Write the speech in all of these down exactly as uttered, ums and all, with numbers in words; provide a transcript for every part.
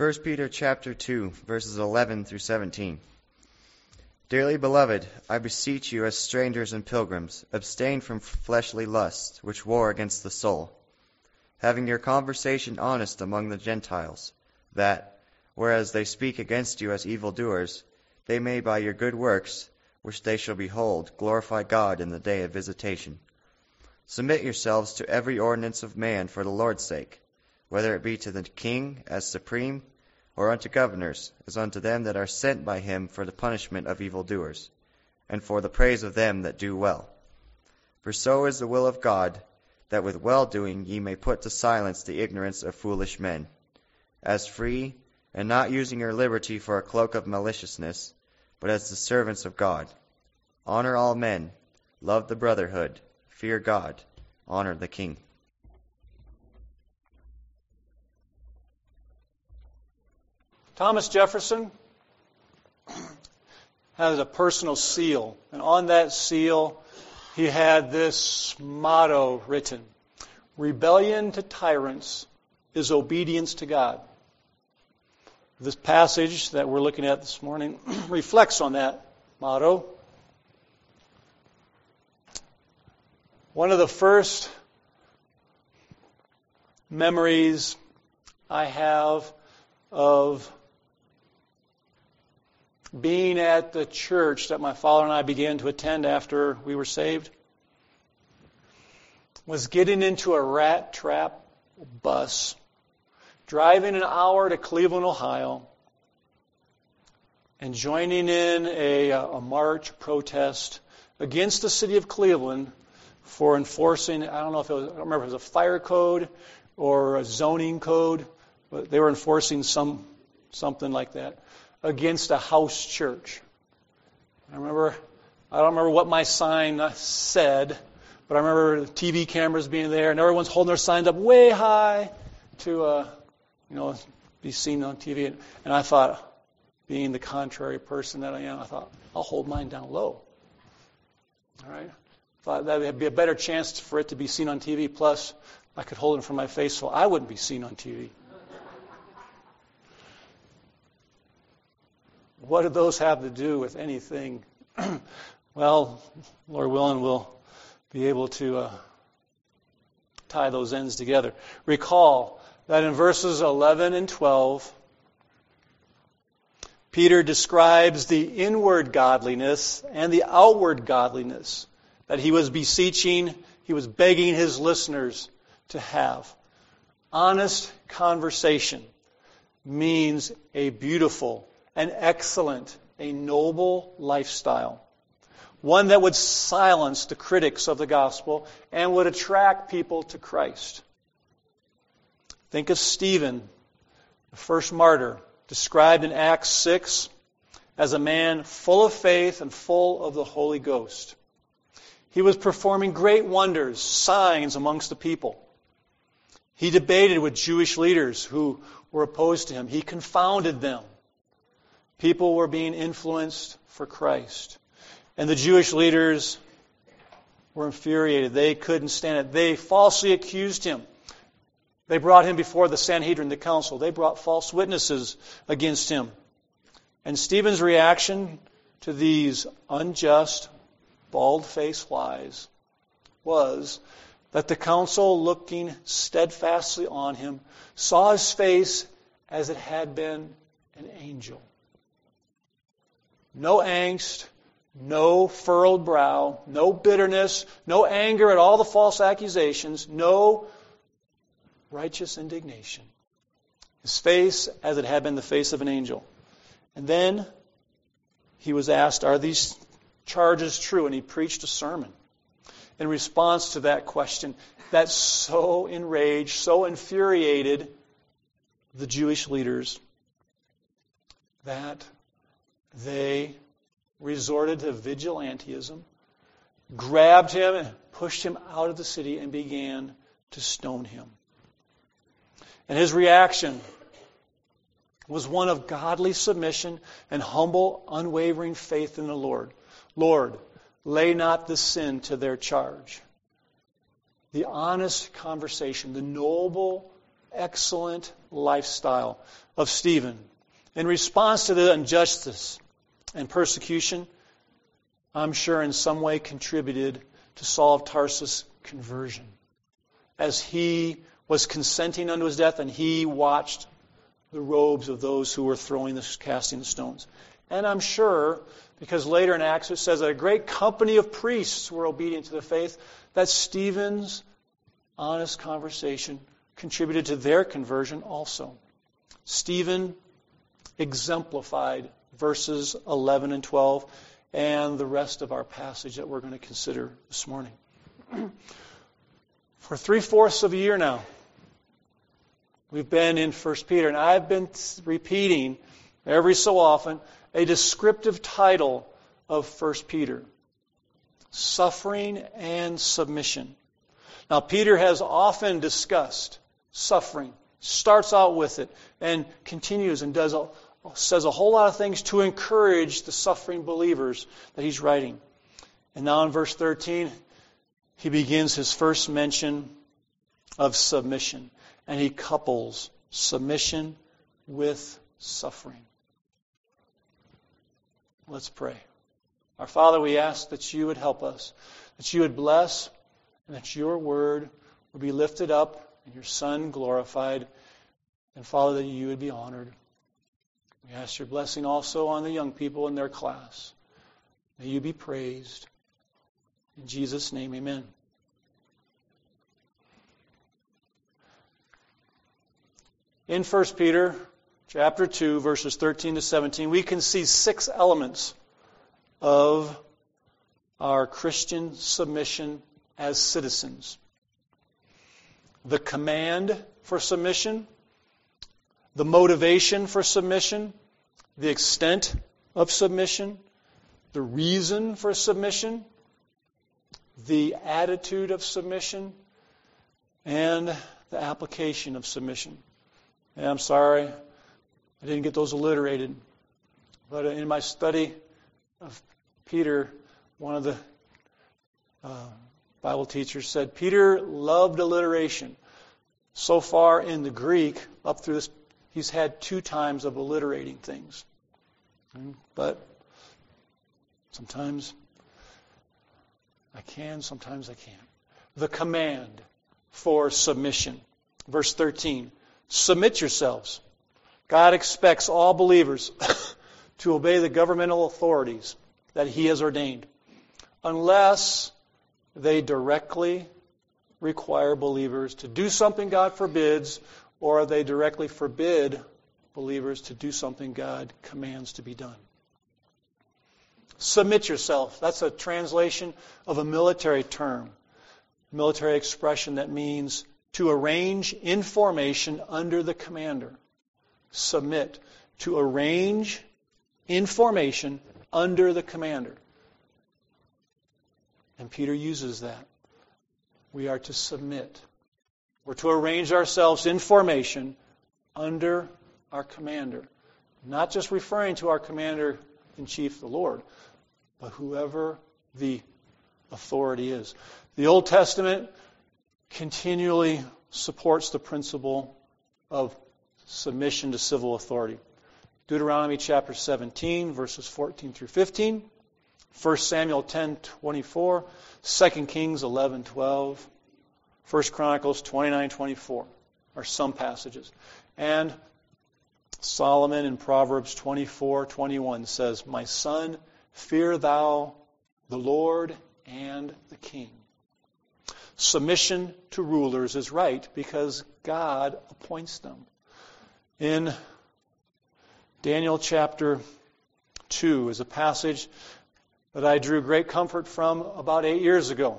First Peter chapter two, verses eleven through seventeen. Dearly beloved, I beseech you as strangers and pilgrims, abstain from fleshly lusts, which war against the soul, having your conversation honest among the Gentiles, that, whereas they speak against you as evildoers, they may by your good works, which they shall behold, glorify God in the day of visitation. Submit yourselves to every ordinance of man for the Lord's sake, whether it be to the king as supreme, or unto governors, as unto them that are sent by him for the punishment of evildoers, and for the praise of them that do well. For so is the will of God, that with well-doing ye may put to silence the ignorance of foolish men, as free, and not using your liberty for a cloak of maliciousness, but as the servants of God. Honor all men, love the brotherhood, fear God, honor the king. Thomas Jefferson has a personal seal, and on that seal he had this motto written: rebellion to tyrants is obedience to God. This passage that we're looking at this morning reflects on that motto. One of the first memories I have of being at the church that my father and I began to attend after we were saved was getting into a rat trap bus, driving an hour to Cleveland, Ohio, and joining in a, a march protest against the city of Cleveland for enforcing, I don't know if it was, I don't remember if it was a fire code or a zoning code, but they were enforcing some something like that against a house church. I remember, I don't remember what my sign said, but I remember the T V cameras being there and everyone's holding their signs up way high to, uh, you know, be seen on T V. And, and I thought, being the contrary person that I am, I thought, I'll hold mine down low. All right? Thought that would be a better chance for it to be seen on T V. Plus, I could hold it in front of my face so I wouldn't be seen on T V. What do those have to do with anything? Well, Lord willing, we'll be able to uh, tie those ends together. Recall that in verses eleven and twelve, Peter describes the inward godliness and the outward godliness that he was beseeching, he was begging his listeners to have. Honest conversation means a beautiful, an excellent, a noble lifestyle. One that would silence the critics of the gospel and would attract people to Christ. Think of Stephen, the first martyr, described in Acts six as a man full of faith and full of the Holy Ghost. He was performing great wonders, signs amongst the people. He debated with Jewish leaders who were opposed to him. He confounded them. People were being influenced for Christ. And the Jewish leaders were infuriated. They couldn't stand it. They falsely accused him. They brought him before the Sanhedrin, the council. They brought false witnesses against him. And Stephen's reaction to these unjust, bald-faced lies was that the council, looking steadfastly on him, saw his face as it had been an angel. No angst, no furrowed brow, no bitterness, no anger at all the false accusations, no righteous indignation. His face as it had been the face of an angel. And then he was asked, are these charges true? And he preached a sermon in response to that question that so enraged, so infuriated the Jewish leaders that they resorted to vigilantism, grabbed him and pushed him out of the city and began to stone him. And his reaction was one of godly submission and humble, unwavering faith in the Lord. Lord, lay not this sin to their charge. The honest conversation, the noble, excellent lifestyle of Stephen, in response to the injustice and persecution, I'm sure in some way contributed to Saul of Tarsus' conversion, as he was consenting unto his death and he watched the robes of those who were throwing the casting the stones. And I'm sure, because later in Acts it says that a great company of priests were obedient to the faith, that Stephen's honest conversation contributed to their conversion also. Stephen exemplified verses eleven and twelve and the rest of our passage that we're going to consider this morning. For three-fourths of a year now, we've been in First Peter, and I've been repeating every so often a descriptive title of First Peter: Suffering and Submission. Now, Peter has often discussed suffering, starts out with it, and continues and does a, says a whole lot of things to encourage the suffering believers that he's writing. And now in verse thirteen, he begins his first mention of submission, and he couples submission with suffering. Let's pray. Our Father, we ask that you would help us, that you would bless, and that your word would be lifted up and your Son glorified, and Father, that you would be honored. We ask your blessing also on the young people in their class. May you be praised. In Jesus' name, amen. In First Peter chapter two, verses thirteen to seventeen, we can see six elements of our Christian submission as citizens. The command for submission, the motivation for submission, the extent of submission, the reason for submission, the attitude of submission, and the application of submission. And I'm sorry, I didn't get those alliterated. But in my study of Peter, one of the uh, Bible teachers said, Peter loved alliteration. So far in the Greek, up through this, he's had two times of alliterating things. But sometimes I can, sometimes I can't. The command for submission. Verse thirteen, submit yourselves. God expects all believers to obey the governmental authorities that He has ordained, unless they directly require believers to do something God forbids, or they directly forbid believers to do something God commands to be done. Submit yourself. That's a translation of a military term, military expression that means to arrange in formation under the commander. Submit. To arrange in formation under the commander. And Peter uses that. We are to submit. We're to arrange ourselves in formation under our commander. Not just referring to our commander-in-chief, the Lord, but whoever the authority is. The Old Testament continually supports the principle of submission to civil authority. Deuteronomy chapter seventeen, verses fourteen through fifteen. First Samuel ten twenty-four. Second Kings eleven twelve. First Chronicles twenty-nine twenty-four are some passages. And Solomon in Proverbs twenty-four twenty-one says, My son, fear thou the Lord and the king. Submission to rulers is right because God appoints them. In Daniel chapter two is a passage that I drew great comfort from about eight years ago.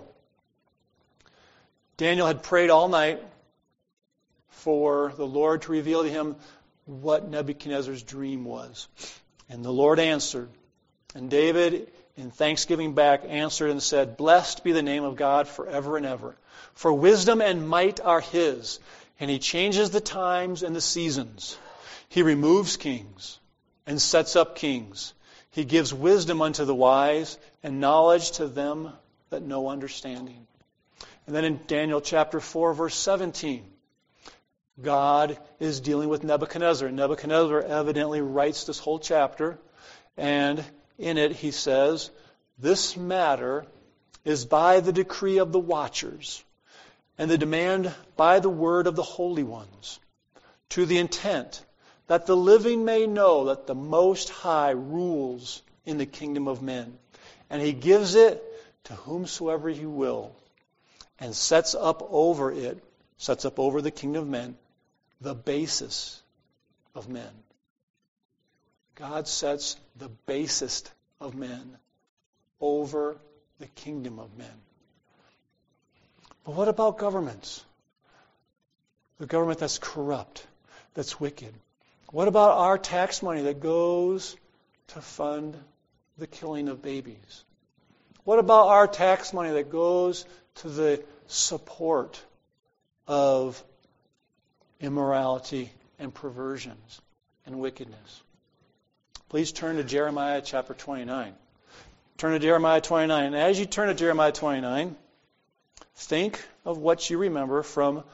Daniel had prayed all night for the Lord to reveal to him what Nebuchadnezzar's dream was. And the Lord answered. And David, in thanksgiving back, answered and said, Blessed be the name of God forever and ever. For wisdom and might are His, and He changes the times and the seasons. He removes kings and sets up kings. He gives wisdom unto the wise and knowledge to them that know understanding. And then in Daniel chapter four, verse seventeen, God is dealing with Nebuchadnezzar. Nebuchadnezzar evidently writes this whole chapter, and in it he says, this matter is by the decree of the watchers, and the demand by the word of the holy ones, to the intent that the living may know that the Most High rules in the kingdom of men, and he gives it to whomsoever he will, and sets up over it, sets up over the kingdom of men, the basis of men. God sets the basest of men over the kingdom of men. But what about governments? The government that's corrupt, that's wicked. What about our tax money that goes to fund the killing of babies? What about our tax money that goes to the support of immorality and perversions and wickedness? Please turn to Jeremiah chapter twenty-nine. Turn to Jeremiah twenty-nine. And as you turn to Jeremiah twenty-nine, think of what you remember from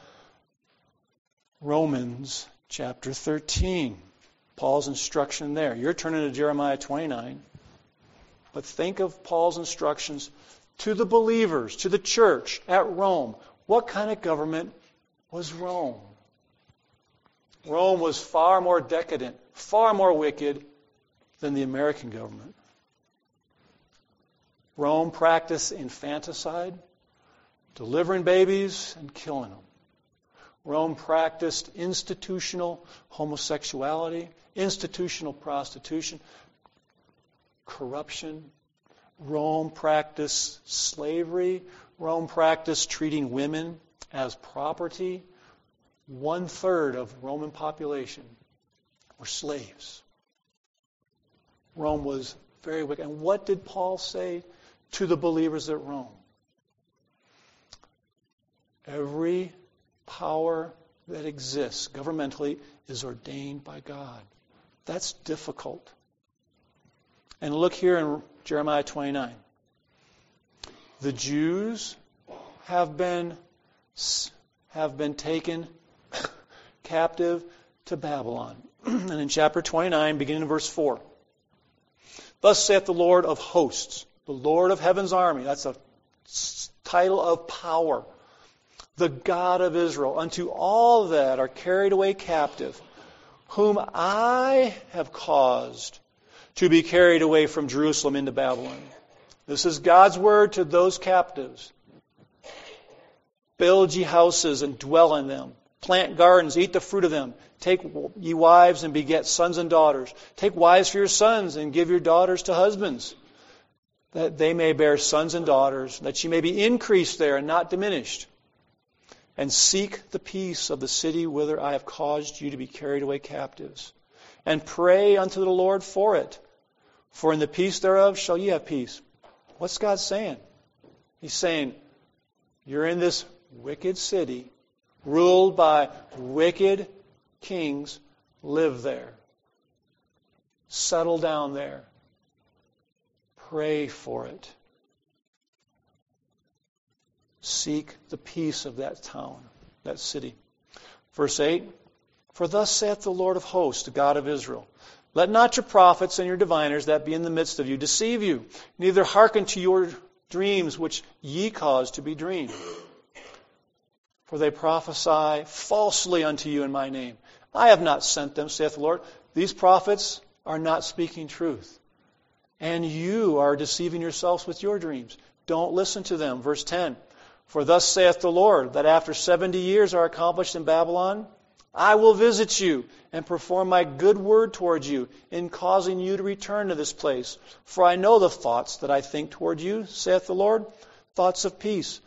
Romans chapter thirteen. Paul's instruction there. You're turning to Jeremiah twenty-nine. But think of Paul's instructions to the believers, to the church at Rome. What kind of government was Rome? Rome was far more decadent, far more wicked than the American government. Rome practiced infanticide, delivering babies and killing them. Rome practiced institutional homosexuality, institutional prostitution, corruption. Rome practiced slavery. Rome practiced treating women as property. One third of Roman population were slaves. Rome was very wicked. And what did Paul say to the believers at Rome? Every power that exists governmentally is ordained by God. That's difficult. And look here in Jeremiah twenty-nine. The Jews have been have been taken captive to Babylon. And in chapter twenty-nine, beginning in verse four. Thus saith the Lord of hosts, the Lord of heaven's army. That's a title of power. The God of Israel, unto all that are carried away captive, whom I have caused to be carried away from Jerusalem into Babylon. This is God's word to those captives. Build ye houses and dwell in them. Plant gardens, eat the fruit of them. Take ye wives and beget sons and daughters. Take wives for your sons and give your daughters to husbands, that they may bear sons and daughters, that ye may be increased there and not diminished. And seek the peace of the city whither I have caused you to be carried away captives. And pray unto the Lord for it. For in the peace thereof shall ye have peace. What's God saying? He's saying, you're in this wicked city, ruled by wicked kings. Live there. Settle down there. Pray for it. Seek the peace of that town, that city. Verse eight, for thus saith the Lord of hosts, the God of Israel, let not your prophets and your diviners that be in the midst of you deceive you, neither hearken to your dreams which ye cause to be dreamed. For they prophesy falsely unto you in my name. I have not sent them, saith the Lord. These prophets are not speaking truth. And you are deceiving yourselves with your dreams. Don't listen to them. Verse ten, for thus saith the Lord, that after seventy years are accomplished in Babylon, I will visit you and perform my good word towards you in causing you to return to this place. For I know the thoughts that I think toward you, saith the Lord, thoughts of peace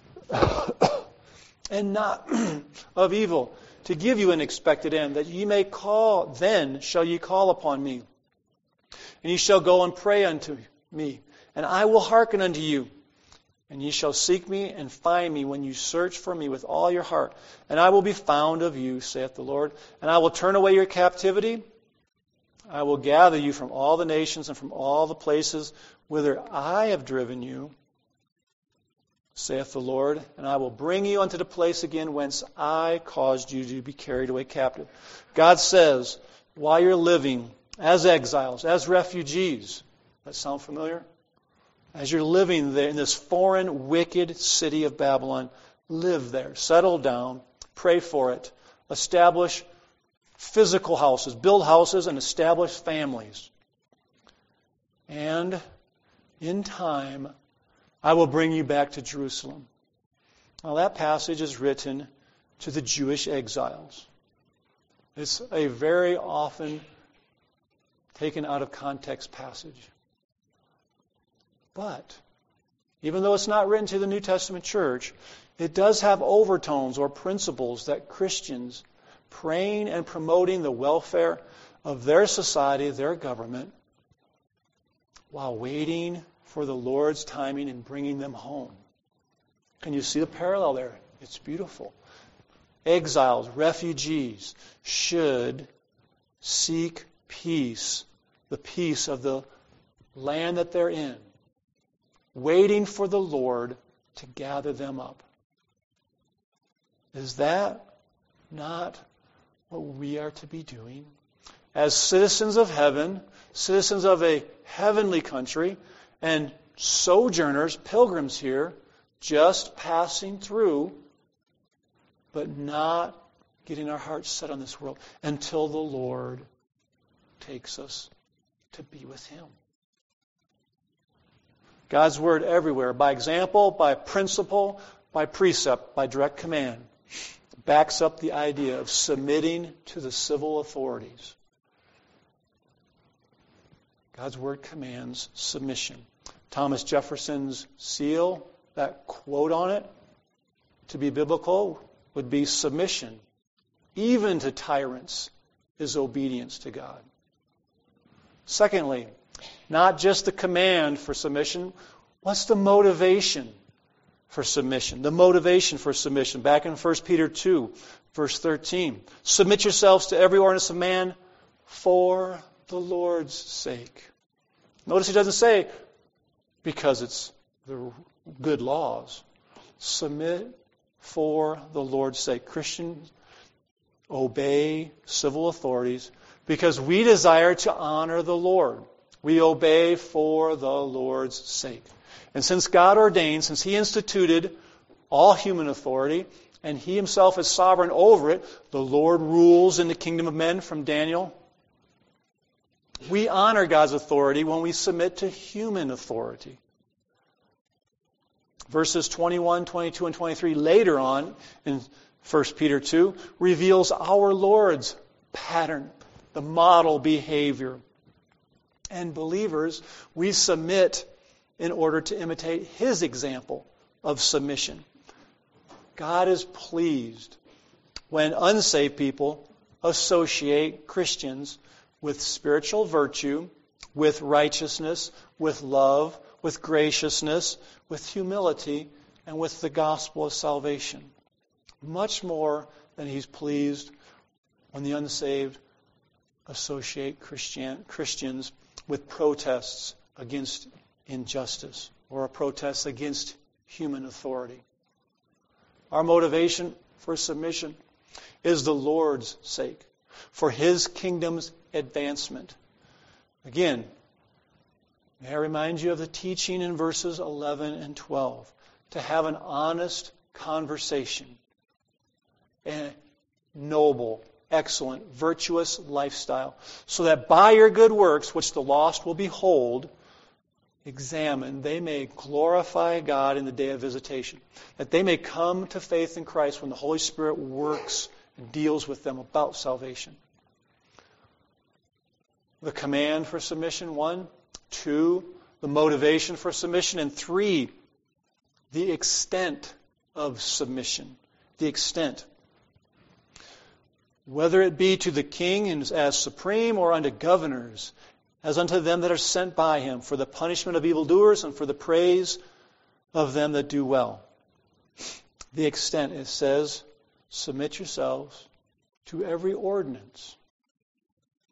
and not of evil, to give you an expected end, that ye may call, then shall ye call upon me. And ye shall go and pray unto me, and I will hearken unto you. And ye shall seek me and find me when you search for me with all your heart. And I will be found of you, saith the Lord. And I will turn away your captivity. I will gather you from all the nations and from all the places whither I have driven you. saith the Lord, and I will bring you unto the place again whence I caused you to be carried away captive. God says, while you're living as exiles, as refugees, that sound familiar? As you're living there in this foreign, wicked city of Babylon, live there, settle down, pray for it, establish physical houses, build houses and establish families. And in time, I will bring you back to Jerusalem. Now that passage is written to the Jewish exiles. It's a very often taken out of context passage. But, even though it's not written to the New Testament church, it does have overtones or principles that Christians praying and promoting the welfare of their society, their government, while waiting for the Lord's timing and bringing them home. Can you see the parallel there? It's beautiful. Exiles, refugees should seek peace, the peace of the land that they're in, waiting for the Lord to gather them up. Is that not what we are to be doing? As citizens of heaven, citizens of a heavenly country, and sojourners, pilgrims here, just passing through, but not getting our hearts set on this world until the Lord takes us to be with Him. God's Word everywhere, by example, by principle, by precept, by direct command, backs up the idea of submitting to the civil authorities. God's Word commands submission. Thomas Jefferson's seal, that quote on it, to be biblical, would be submission, even to tyrants, is obedience to God. Secondly, not just the command for submission, what's the motivation for submission? The motivation for submission. Back in First Peter two, verse thirteen. Submit yourselves to every ordinance of man for the Lord's sake. Notice he doesn't say because it's the good laws. Submit for the Lord's sake. Christians obey civil authorities because we desire to honor the Lord. We obey for the Lord's sake. And since God ordained, since He instituted all human authority, and He Himself is sovereign over it, the Lord rules in the kingdom of men from Daniel. We honor God's authority when we submit to human authority. Verses twenty-one, twenty-two, and twenty-three later on in First Peter two reveals our Lord's pattern, the model behavior. And believers, we submit in order to imitate His example of submission. God is pleased when unsaved people associate Christians with spiritual virtue, with righteousness, with love, with graciousness, with humility, and with the gospel of salvation. Much more than He's pleased when the unsaved associate Christian, Christians with protests against injustice or a protest against human authority. Our motivation for submission is the Lord's sake, for His kingdom's advancement. Again, may I remind you of the teaching in verses eleven and twelve, to have an honest conversation, a noble, excellent, virtuous lifestyle, so that by your good works, which the lost will behold, examine, they may glorify God in the day of visitation, that they may come to faith in Christ when the Holy Spirit works and deals with them about salvation. The command for submission, one. Two, the motivation for submission. And three, the extent of submission. The extent. Whether it be to the king as supreme or unto governors, as unto them that are sent by him, for the punishment of evildoers and for the praise of them that do well. The extent, it says, submit yourselves to every ordinance.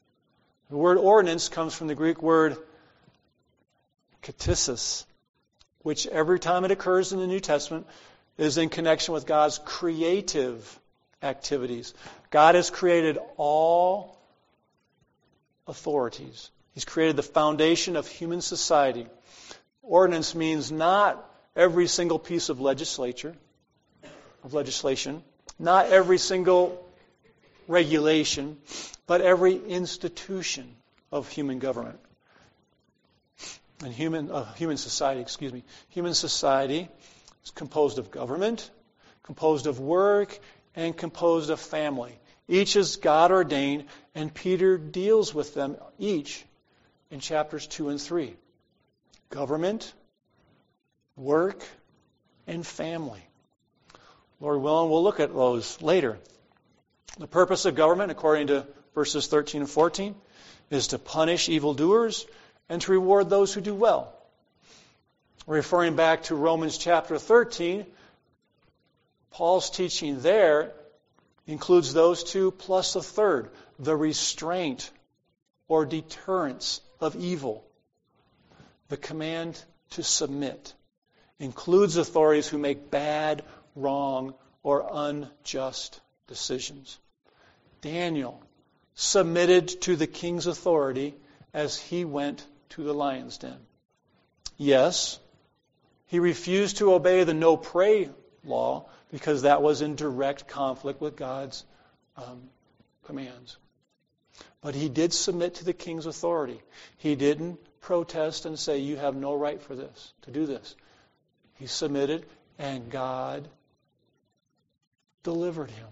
The word ordinance comes from the Greek word katisis, which every time it occurs in the New Testament is in connection with God's creative activities. God has created all authorities. He's created the foundation of human society. Ordinance means not every single piece of legislature, of legislation, not every single regulation, but every institution of human government. And human uh, human society, excuse me. Human society is composed of government, composed of work, and composed of family. Each is God ordained, and Peter deals with them each in chapters two and three. Government, work, and family. Lord willing, we'll look at those later. The purpose of government, according to verses thirteen and fourteen, is to punish evildoers and to reward those who do well. Referring back to Romans chapter thirteen, Paul's teaching there includes those two plus a third, the restraint or deterrence of evil. The command to submit includes authorities who make bad, wrong, or unjust decisions. Daniel submitted to the king's authority as he went to the lion's den. Yes, he refused to obey the no-pray law because that was in direct conflict with God's um, commands. But he did submit to the king's authority. He didn't protest and say, you have no right for this, to do this. He submitted, and God delivered him.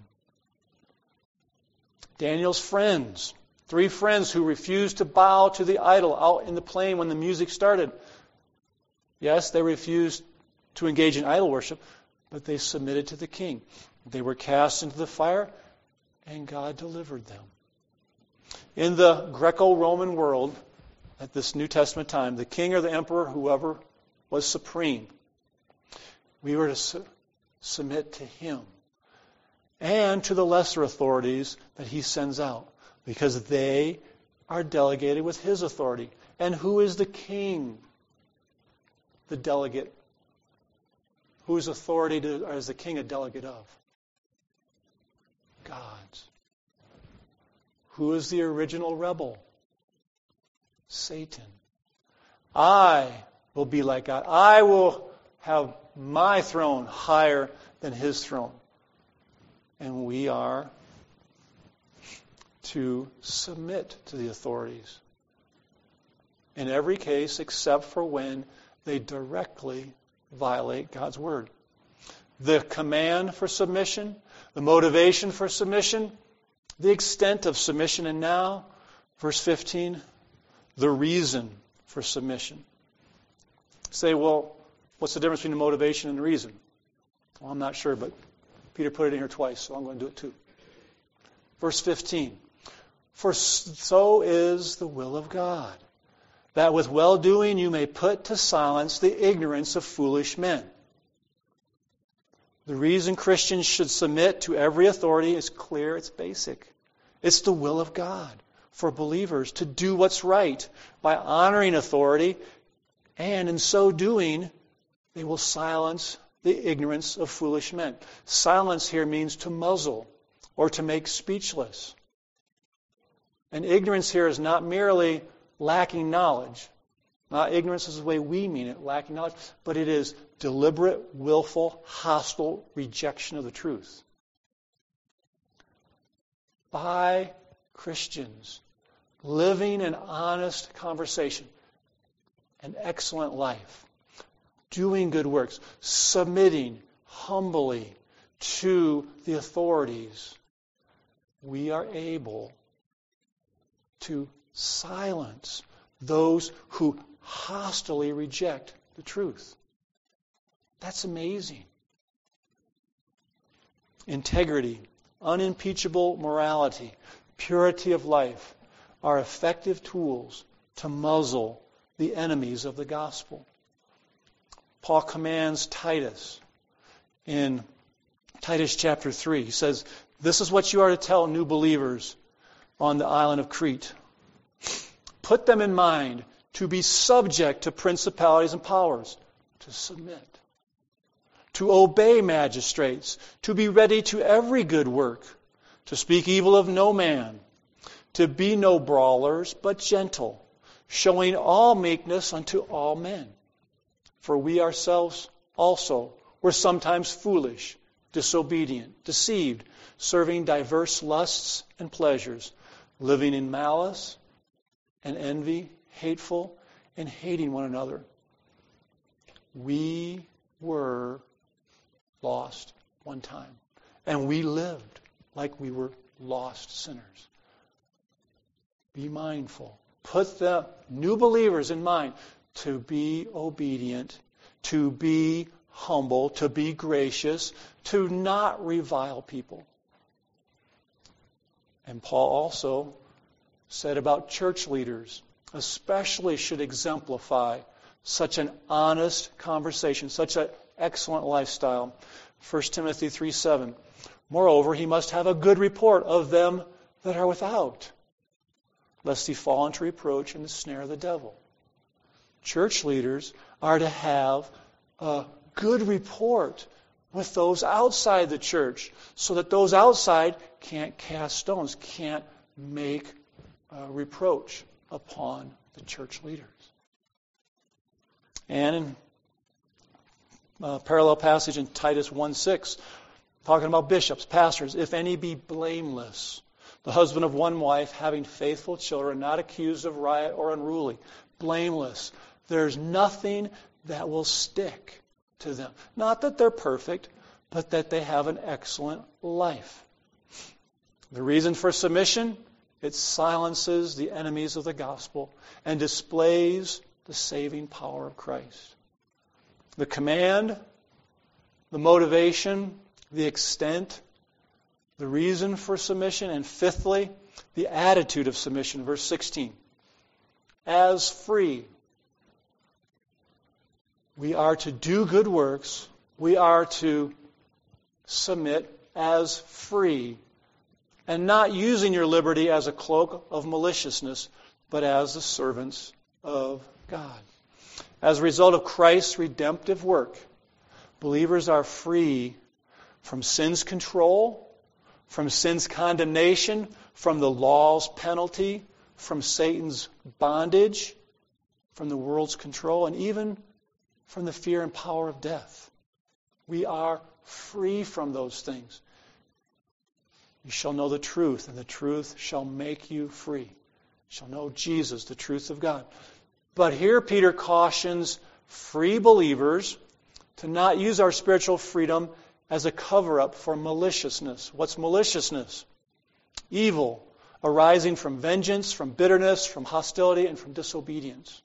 Daniel's friends, three friends who refused to bow to the idol out in the plain when the music started. Yes, they refused to engage in idol worship, but they submitted to the king. They were cast into the fire, and God delivered them. In the Greco-Roman world, at this New Testament time, the king or the emperor, whoever was supreme, we were to su- submit to him and to the lesser authorities that he sends out, because they are delegated with his authority. And who is the king? The delegate. Whose authority do, is the king a delegate of? God's. Who is the original rebel? Satan. I will be like God. I will have my throne higher than his throne. And we are to submit to the authorities. In every case, except for when they directly violate God's word. The command for submission, the motivation for submission, the extent of submission, and now, verse fifteen, the reason for submission. Say, well, what's the difference between the motivation and the reason? Well, I'm not sure, but Peter put it in here twice, so I'm going to do it too. Verse fifteen, for so is the will of God, that with well-doing you may put to silence the ignorance of foolish men. The reason Christians should submit to every authority is clear, it's basic. It's the will of God for believers to do what's right by honoring authority, and in so doing, they will silence the ignorance of foolish men. Silence here means to muzzle or to make speechless. And ignorance here is not merely lacking knowledge. Not ignorance is the way we mean it, lacking knowledge, but it is deliberate, willful, hostile rejection of the truth. By Christians living an honest conversation, an excellent life, doing good works, submitting humbly to the authorities, we are able to silence those who hostilely reject the truth. That's amazing. Integrity, unimpeachable morality, purity of life are effective tools to muzzle the enemies of the gospel. Paul commands Titus in Titus chapter three. He says, this is what you are to tell new believers on the island of Crete. Put them in mind to be subject to principalities and powers. to submit, to obey magistrates, to be ready to every good work, to speak evil of no man, to be no brawlers, but gentle, showing all meekness unto all men. For we ourselves also were sometimes foolish, disobedient, deceived, serving diverse lusts and pleasures, living in malice and envy, hateful, and hating one another. We were lost one time, and we lived like we were lost sinners. Be mindful. Put the new believers in mind to be obedient, to be humble, to be gracious, to not revile people. And Paul also said about church leaders, especially should exemplify such an honest conversation, such an excellent lifestyle. First Timothy three seven. Moreover, he must have a good report of them that are without, lest he fall into reproach and the snare of the devil. Church leaders are to have a good report with those outside the church, so that those outside can't cast stones, can't make a reproach upon the church leaders. And in a parallel passage in Titus one six, talking about bishops, pastors, if any be blameless, the husband of one wife, having faithful children, not accused of riot or unruly, blameless. There's nothing that will stick to them. Not that they're perfect, but that they have an excellent life. The reason for submission, it silences the enemies of the gospel and displays the saving power of Christ. The command, the motivation, the extent, the reason for submission, and fifthly, the attitude of submission. Verse sixteen. As free. We are to do good works. We are to submit as free. And not using your liberty as a cloak of maliciousness, but as the servants of God. As a result of Christ's redemptive work, believers are free from sin's control, from sin's condemnation, from the law's penalty, from Satan's bondage, from the world's control, and even from the fear and power of death. We are free from those things. You shall know the truth, and the truth shall make you free. You shall know Jesus, the truth of God. But here Peter cautions free believers to not use our spiritual freedom as a cover-up for maliciousness. What's maliciousness? Evil arising from vengeance, from bitterness, from hostility, and from disobedience.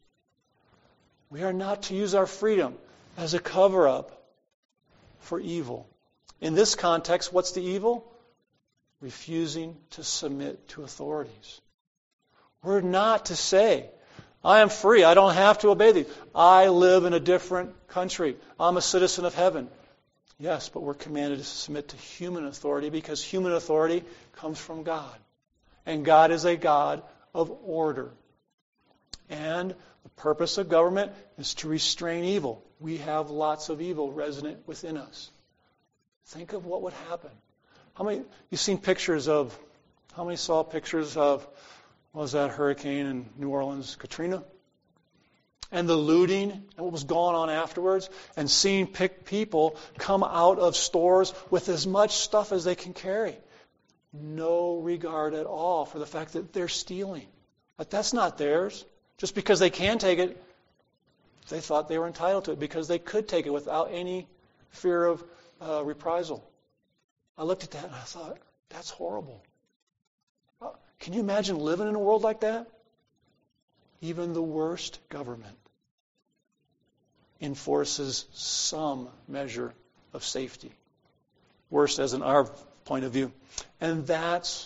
We are not to use our freedom as a cover-up for evil. In this context, what's the evil? Refusing to submit to authorities. We're not to say, I am free, I don't have to obey these. I live in a different country. I'm a citizen of heaven. Yes, but we're commanded to submit to human authority because human authority comes from God. And God is a God of order. And the purpose of government is to restrain evil. We have lots of evil resident within us. Think of what would happen. How many, you've seen pictures of, how many saw pictures of, what was that hurricane in New Orleans, Katrina? And the looting and what was going on afterwards, and seeing pick people come out of stores with as much stuff as they can carry. No regard at all for the fact that they're stealing. But that's not theirs. Just because they can take it, they thought they were entitled to it because they could take it without any fear of uh, reprisal. I looked at that and I thought, that's horrible. Can you imagine living in a world like that? Even the worst government enforces some measure of safety. Worst as in our point of view. And that's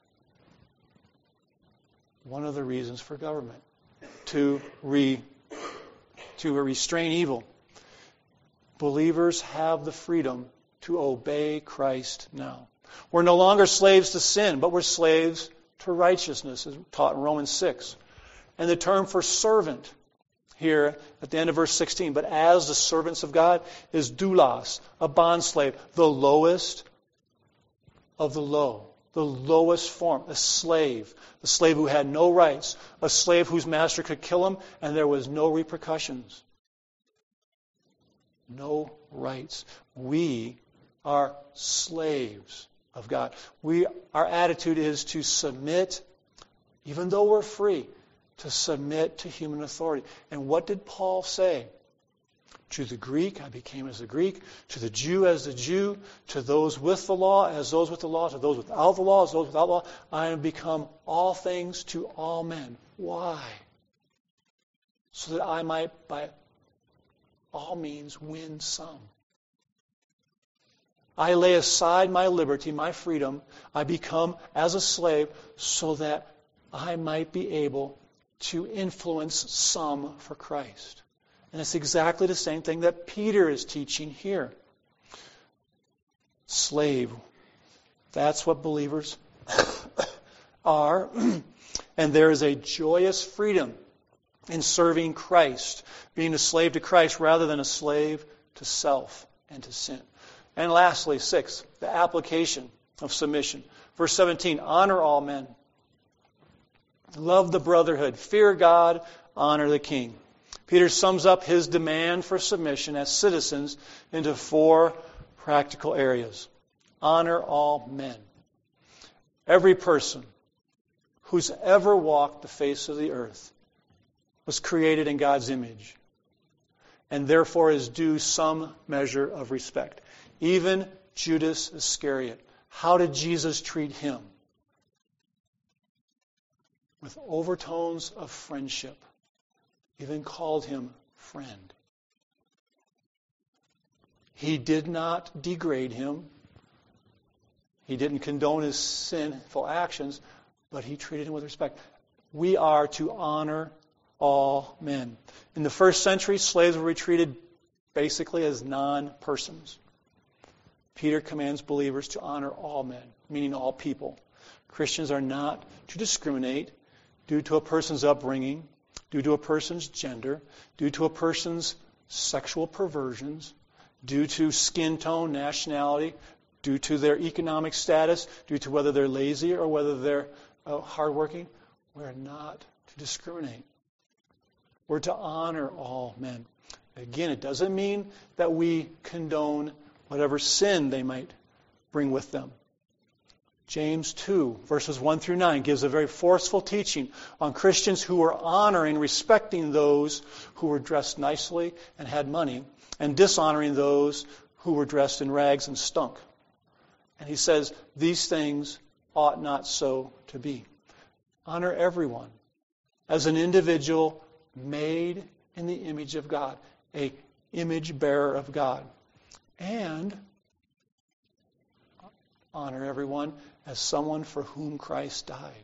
one of the reasons for government. To, re, to restrain evil. Believers have the freedom to obey Christ now. We're no longer slaves to sin, but we're slaves to righteousness, as taught in Romans six. And the term for servant here at the end of verse sixteen. But as the servants of God is doulos, a bondslave, the lowest of the low. The lowest form, a slave. A slave who had no rights. A slave whose master could kill him and there was no repercussions. No rights. We are slaves of God. We, our attitude is to submit, even though we're free, to submit to human authority. And what did Paul say? To the Greek, I became as a Greek. To the Jew, as the Jew. To those with the law, as those with the law. To those without the law, as those without the law. I have become all things to all men. Why? So that I might, by all means, win some. I lay aside my liberty, my freedom. I become as a slave so that I might be able to influence some for Christ. And it's exactly the same thing that Peter is teaching here. Slave. That's what believers are. And there is a joyous freedom in serving Christ, being a slave to Christ rather than a slave to self and to sin. And lastly, six, the application of submission. Verse seventeen, honor all men. Love the brotherhood. Fear God. Honor the king. Peter sums up his demand for submission as citizens into four practical areas. Honor all men. Every person who's ever walked the face of the earth was created in God's image and therefore is due some measure of respect. Even Judas Iscariot. How did Jesus treat him? With overtones of friendship. Even called him friend. He did not degrade him. He didn't condone his sinful actions, but he treated him with respect. We are to honor all men. In the first century, slaves were treated basically as non-persons. Peter commands believers to honor all men, meaning all people. Christians are not to discriminate due to a person's upbringing, due to a person's gender, due to a person's sexual perversions, due to skin tone, nationality, due to their economic status, due to whether they're lazy or whether they're uh, hardworking. We're not to discriminate. We're to honor all men. Again, it doesn't mean that we condone whatever sin they might bring with them. James two, verses one through nine, gives a very forceful teaching on Christians who were honoring, respecting those who were dressed nicely and had money, and dishonoring those who were dressed in rags and stunk. And he says, these things ought not so to be. Honor everyone as an individual made in the image of God, a image bearer of God. And honor everyone as someone for whom Christ died.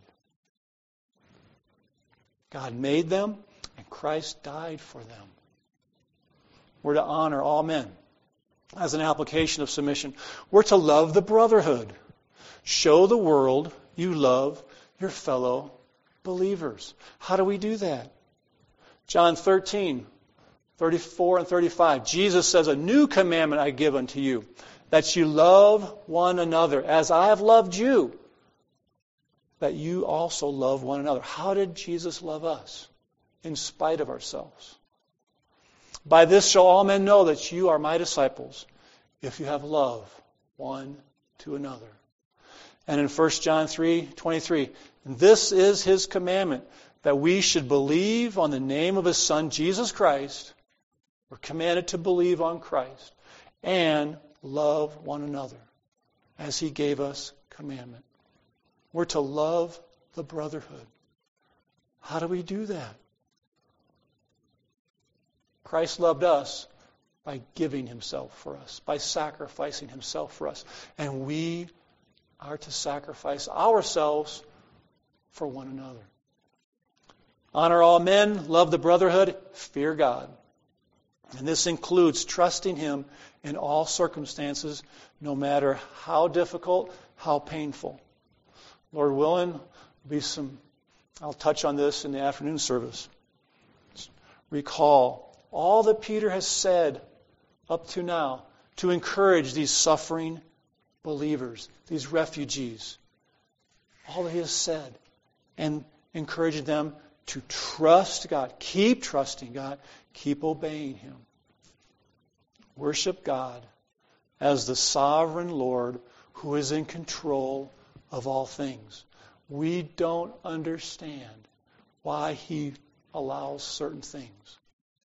God made them, and Christ died for them. We're to honor all men as an application of submission. We're to love the brotherhood. Show the world you love your fellow believers. How do we do that? John thirteen, thirty-four and thirty-five. Jesus says, a new commandment I give unto you, that you love one another as I have loved you, that you also love one another. How did Jesus love us? In spite of ourselves. By this shall all men know that you are my disciples, if you have love one to another. And in First John three twenty-three, this is his commandment, that we should believe on the name of his Son, Jesus Christ. We're commanded to believe on Christ and love one another as he gave us commandment. We're to love the brotherhood. How do we do that? Christ loved us by giving himself for us, by sacrificing himself for us. And we are to sacrifice ourselves for one another. Honor all men, love the brotherhood, fear God. And this includes trusting him in all circumstances, no matter how difficult, how painful. Lord willing, be some. I'll touch on this in the afternoon service. recall all that Peter has said up to now to encourage these suffering believers, these refugees. All that he has said. And encouraging them to trust God. Keep trusting God. Keep obeying Him. Worship God as the sovereign Lord who is in control of all things. We don't understand why He allows certain things.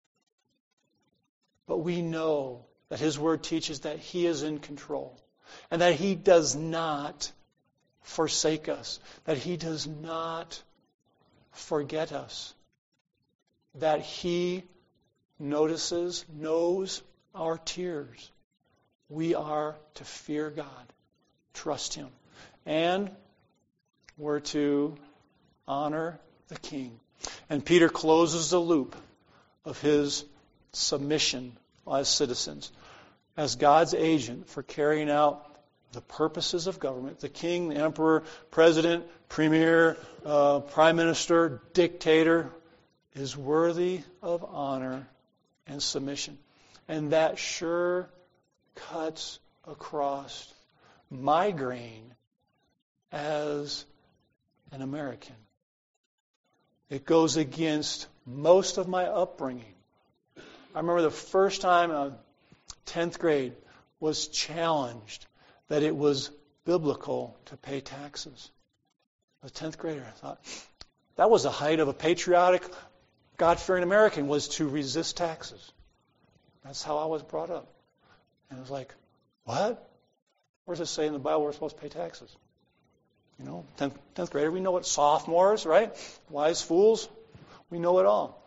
But we know that His Word teaches that He is in control and that He does not forsake us, that He does not forget us, that He notices, knows our tears. We are to fear God, trust Him, and we're to honor the King. And Peter closes the loop of his submission as citizens, as God's agent for carrying out the purposes of government. The king, the emperor, president, premier, uh, prime minister, dictator is worthy of honor and submission. And that sure cuts across my grain as an American. It goes against most of my upbringing. I remember the first time in tenth grade was challenged that it was biblical to pay taxes. As a tenth grader, I thought, that was the height of a patriotic, God-fearing American, was to resist taxes. That's how I was brought up. And it was like, what? Where does it say in the Bible we're supposed to pay taxes? You know, tenth, tenth grader, we know what sophomores, right? Wise fools, we know it all.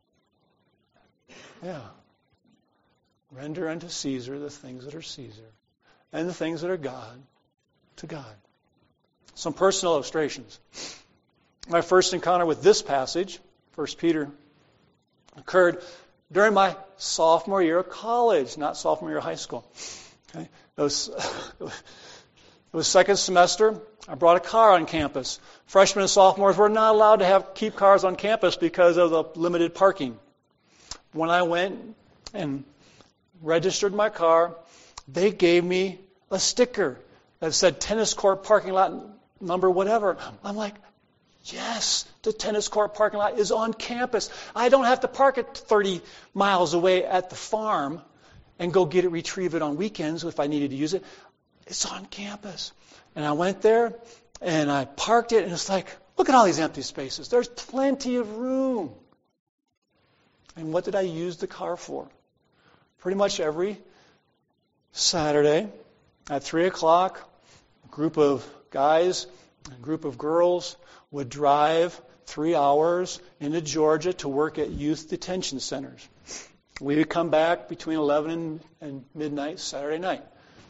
Yeah. Render unto Caesar the things that are Caesar, and the things that are God to God. Some personal illustrations. My first encounter with this passage, First Peter, occurred during my sophomore year of college, not sophomore year of high school. Okay? It was, it was second semester. I brought a car on campus. Freshmen and sophomores were not allowed to have keep cars on campus because of the limited parking. When I went and registered my car, they gave me a sticker that said tennis court parking lot number whatever. I'm like, yes, the tennis court parking lot is on campus. I don't have to park it thirty miles away at the farm and go get it, retrieve it on weekends if I needed to use it. It's on campus. And I went there and I parked it, and it's like, look at all these empty spaces. There's plenty of room. And what did I use the car for? Pretty much every Saturday at three o'clock, a group of guys, a group of girls would drive three hours into Georgia to work at youth detention centers. We would come back between eleven and, and midnight Saturday night.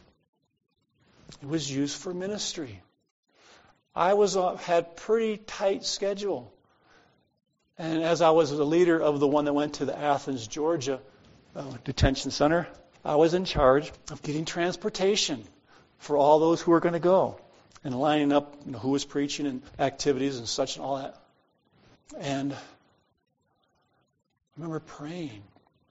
It was used for ministry. I was uh, had pretty tight schedule. And as I was the leader of the one that went to the Athens, Georgia uh, detention center, I was in charge of getting transportation for all those who were going to go and lining up, you know, who was preaching and activities and such and all that. And I remember praying.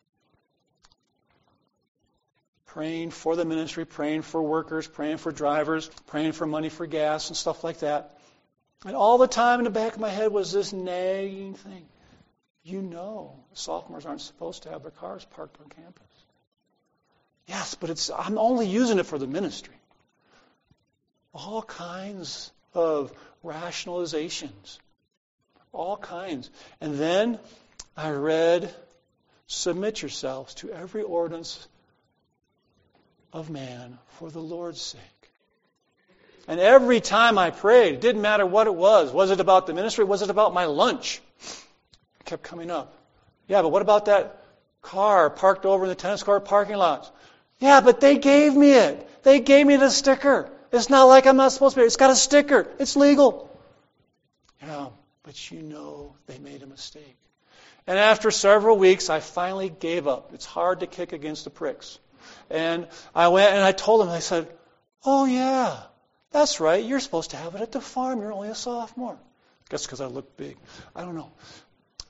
Praying for the ministry, praying for workers, praying for drivers, praying for money for gas and stuff like that. And all the time in the back of my head was this nagging thing. You know, sophomores aren't supposed to have their cars parked on campus. Yes, but it's I'm only using it for the ministry. All kinds of rationalizations. All kinds. And then I read, submit yourselves to every ordinance of man for the Lord's sake. And every time I prayed, it didn't matter what it was. Was it about the ministry? Was it about my lunch? It kept coming up. Yeah, but what about that car parked over in the tennis court parking lot? Yeah, but they gave me it. They gave me the sticker. It's not like I'm not supposed to be. It's got a sticker. It's legal. Yeah, but you know they made a mistake. And after several weeks, I finally gave up. It's hard to kick against the pricks. And I went and I told them, I said, oh yeah, that's right. You're supposed to have it at the farm. You're only a sophomore. I guess because I look big. I don't know.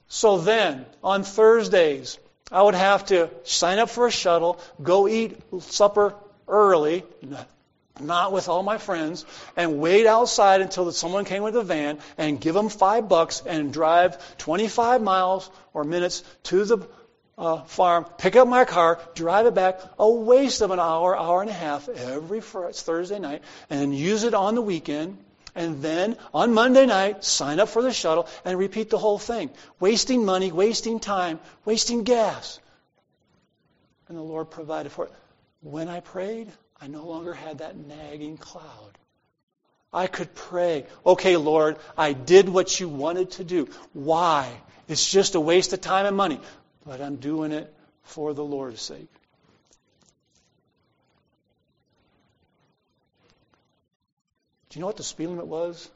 So then, on Thursdays, I would have to sign up for a shuttle, go eat supper early, not with all my friends, and wait outside until someone came with a van and give them five bucks and drive twenty-five miles or minutes to the uh, farm, pick up my car, drive it back, a waste of an hour, hour and a half every Thursday night, and then use it on the weekend. And then on Monday night, sign up for the shuttle and repeat the whole thing. Wasting money, wasting time, wasting gas. And the Lord provided for it. When I prayed, I no longer had that nagging cloud. I could pray, okay, Lord, I did what you wanted to do. Why? It's just a waste of time and money. But I'm doing it for the Lord's sake. Do you know what the speed limit was?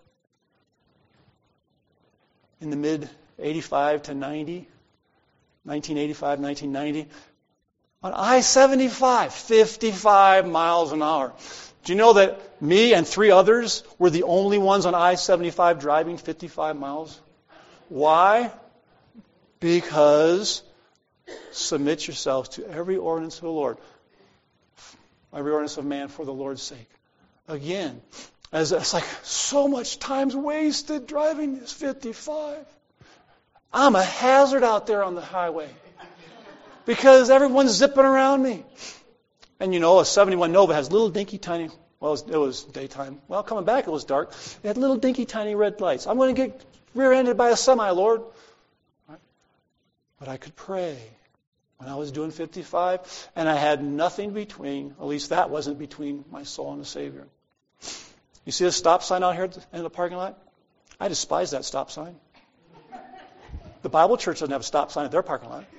In the mid eighty-five to ninety, nineteen eighty-five, nineteen ninety, on I seventy-five, fifty-five miles an hour. Do you know that me and three others were the only ones on I seventy-five driving fifty-five miles? Why? Because submit yourselves to every ordinance of the Lord, every ordinance of man for the Lord's sake. Again, as it's like so much time's wasted driving this fifty-five. I'm a hazard out there on the highway because everyone's zipping around me. And you know, a seventy-one Nova has little dinky tiny, well, it was, it was daytime. Well, coming back it was dark. It had little dinky tiny red lights. I'm going to get rear-ended by a semi, Lord. Right? But I could pray when I was doing fifty-five, and I had nothing between, at least that wasn't between my soul and the Savior. You see the stop sign out here at the end of the parking lot? I despise that stop sign. The Bible church doesn't have a stop sign at their parking lot.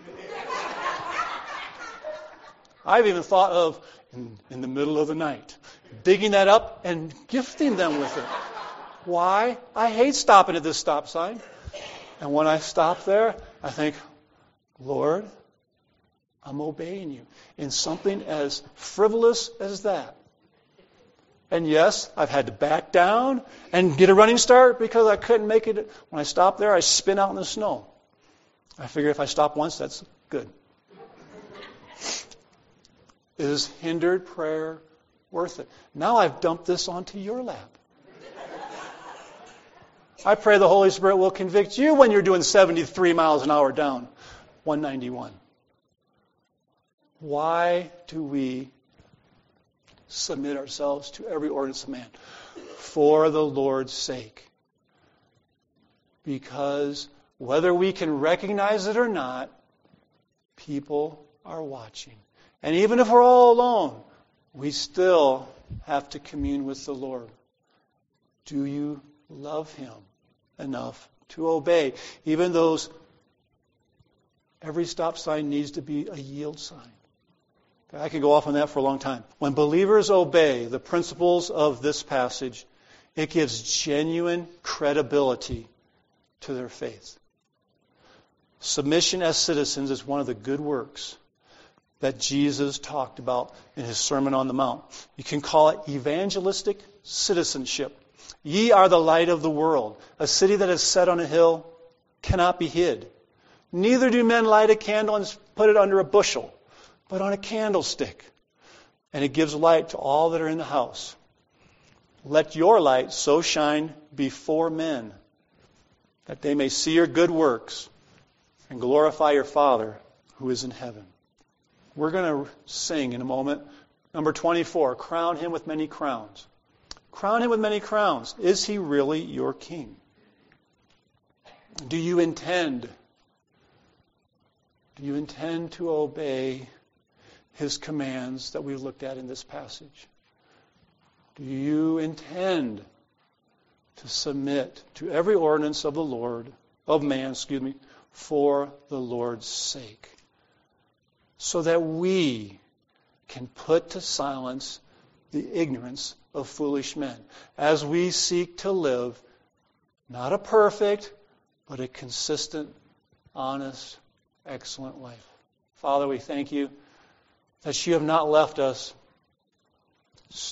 I've even thought of, in, in the middle of the night, digging that up and gifting them with it. Why? I hate stopping at this stop sign. And when I stop there, I think, Lord, I'm obeying you in something as frivolous as that. And yes, I've had to back down and get a running start because I couldn't make it. When I stop there, I spin out in the snow. I figure if I stop once, that's good. Is hindered prayer worth it? Now I've dumped this onto your lap. I pray the Holy Spirit will convict you when you're doing seventy-three miles an hour down one ninety-one. Why do we submit ourselves to every ordinance of man? For the Lord's sake. Because whether we can recognize it or not, people are watching. And even if we're all alone, we still have to commune with the Lord. Do you love Him enough to obey? Even those, every stop sign needs to be a yield sign. I could go off on that for a long time. When believers obey the principles of this passage, it gives genuine credibility to their faith. Submission as citizens is one of the good works that Jesus talked about in His Sermon on the Mount. You can call it evangelistic citizenship. Ye are the light of the world. A city that is set on a hill cannot be hid. Neither do men light a candle and put it under a bushel, but on a candlestick, and it gives light to all that are in the house. Let your light so shine before men that they may see your good works and glorify your Father who is in heaven. We're going to sing in a moment. Number twenty-four, crown Him with many crowns. Crown Him with many crowns. Is He really your King? Do you intend, do you intend to obey His commands that we looked at in this passage? Do you intend to submit to every ordinance of the Lord, of man, excuse me, for the Lord's sake? So that we can put to silence the ignorance of foolish men as we seek to live not a perfect, but a consistent, honest, excellent life. Father, we thank You that You have not left us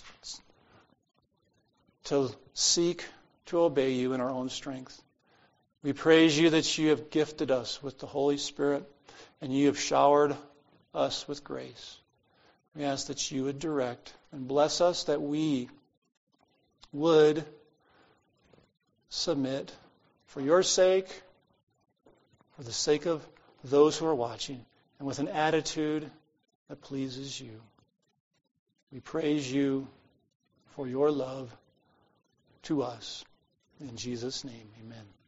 to seek to obey You in our own strength. We praise you that you have gifted us with the Holy Spirit and you have showered us with grace. We ask that you would direct and bless us, that we would submit for your sake, for the sake of those who are watching, and with an attitude that pleases you. We praise you for your love to us. In Jesus' name, amen.